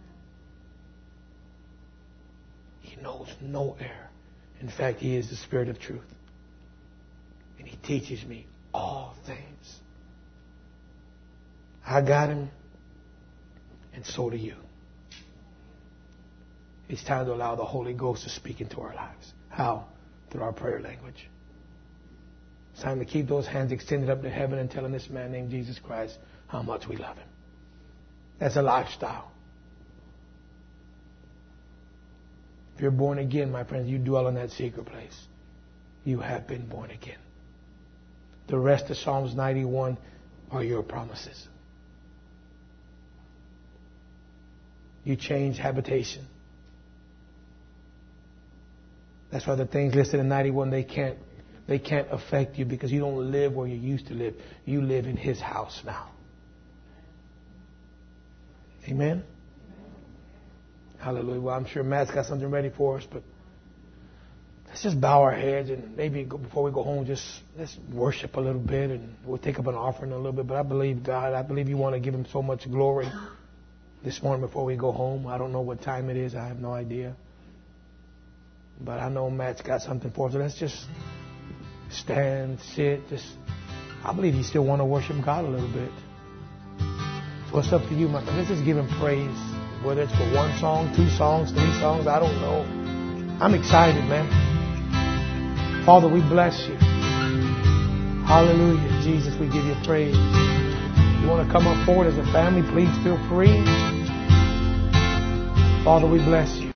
He knows no error. In fact, He is the Spirit of truth. And He teaches me all things. I got him, and so do you. It's time to allow the Holy Ghost to speak into our lives. How? Through our prayer language. It's time to keep those hands extended up to heaven and telling this man named Jesus Christ how much we love him. That's a lifestyle. If you're born again, my friends, you dwell in that secret place. You have been born again. The rest of Psalms ninety-one are your promises. You change habitation. That's why the things listed in ninety-one, they can't, they can't affect you because you don't live where you used to live. You live in His house now. Amen? Hallelujah. Well, I'm sure Matt's got something ready for us, but let's just bow our heads and maybe go, before we go home, just let's worship a little bit, and we'll take up an offering a little bit. But I believe God, I believe you want to give Him so much glory this morning before we go home. I don't know what time it is. I have no idea. But I know Matt's got something for us. So let's just stand, sit, just, I believe you still want to worship God a little bit. So it's up to you, my friend. Let's just give Him praise. Whether it's for one song, two songs, three songs, I don't know. I'm excited, man. Father, we bless you. Hallelujah. Jesus, we give you praise. You want to come up forward as a family, please feel free. Father, we bless you.